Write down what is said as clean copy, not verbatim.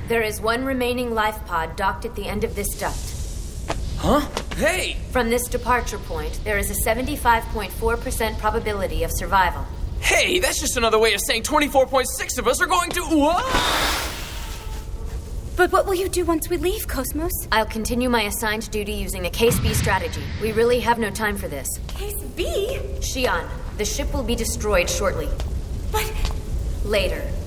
There is one remaining life pod docked at the end of this duct. Huh? Hey! From this departure point, there is a 75.4% probability of survival. Hey, that's just another way of saying 24.6 of us are going to... What? But what will you do once we leave, Cosmos? I'll continue my assigned duty using a Case B strategy. We really have no time for this. Case B? Xi'an, the ship will be destroyed shortly. But... Later.